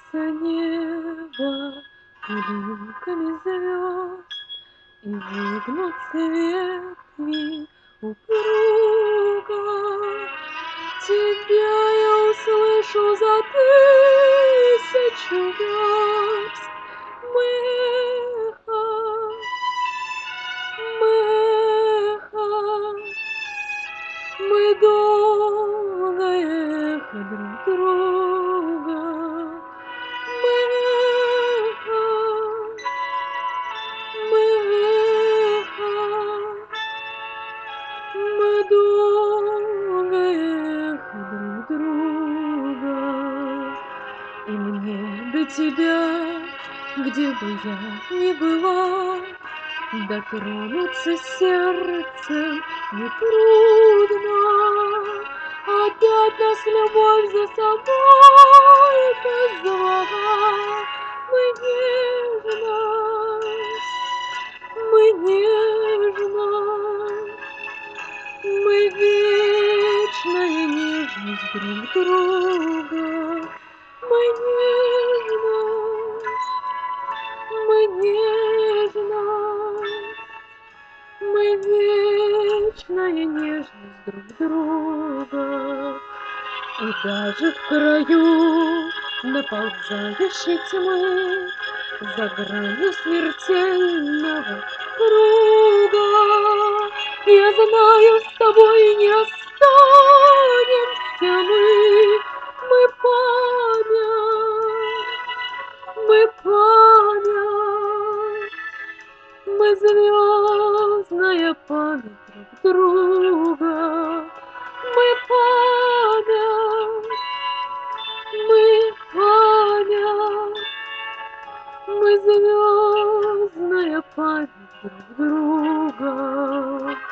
небо пылинками звезд, и выгнутся ветви упруго. Тебя я услышу за 1000 верст. Мы эхо, мы эхо, мы долгое эхо друг друга. Мы эхо, мы эхо, мы долгое эхо друг друга. И мне до тебя, где бы я ни была, дотронуться сердцем нетрудно. Опять нас любовь за собой позвала. Мы нежность, мы нежность, мы вечная нежность друг друга. Мы нежность, мы нежность, мы вечная нежность друг друга. И даже в краю наползающей тьмы, за гранью смертельного круга, я знаю, с тобой не останемся мы память, мы звездная память друг друга. Мы память, мы память, мы звездная память друг друга.